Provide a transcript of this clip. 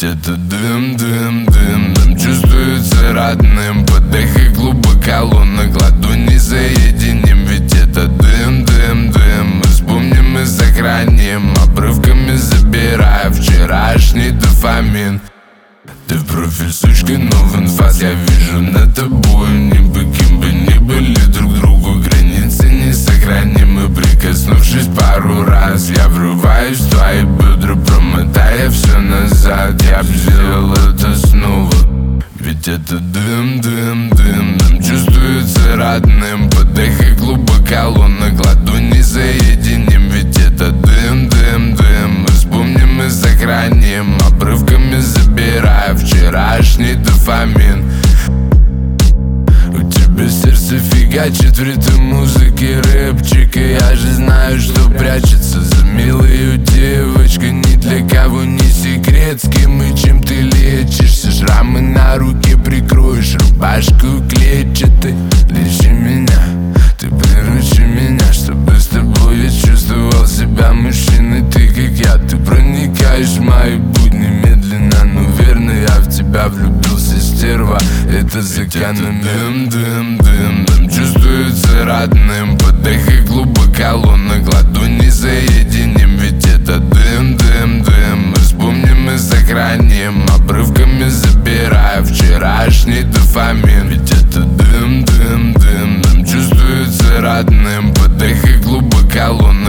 Ведь это дым, дым, дым, дым чувствуется родным. Подыхай глубоко, лунных ладоней заединим. Ведь это дым, дым, дым, мы вспомним и сохраним, обрывками забирая вчерашний дофамин. Ты в профиль сучка, но в инфаз я вижу над тобой. Кем бы ни были друг другу, границы несохранимы. Прикоснувшись пару раз, я врываюсь в твои бедра, промотая все назад. Я б сделал это снова. Ведь это дым, дым, дым, дым чувствуется родным. Подыхай глубоко, лунных ладоней заединим. Ведь это дым, дым, дым, мы вспомним и сохраним, обрывками забирая вчерашний дофамин. У тебя сердце фигачит в ритм музыки рэпчика. Я же знаю, что прячется за милой девочкой. Ни для кого не секрет, с кем и чем ты лечишься. Шрамы на руке прикроешь рубашку клетчатой. Лечи меня, ты приручи меня, чтобы с тобой я чувствовал себя мужчиной. Ты как я, ты проникаешь в мои будни медленно, но верно. Я в тебя влюбился, стерва, это за канами. Дым, дым, дым, дым чувствуется родным. Подыхай глубоко, лунных ладоней заединим. Ведь это дым, дым, дым, мы вспомним и сохраним, обрывками забирая вчерашний дофамин. Ведь это дым, дым, дым, дым чувствуется родным. Подыхай глубоко, лунных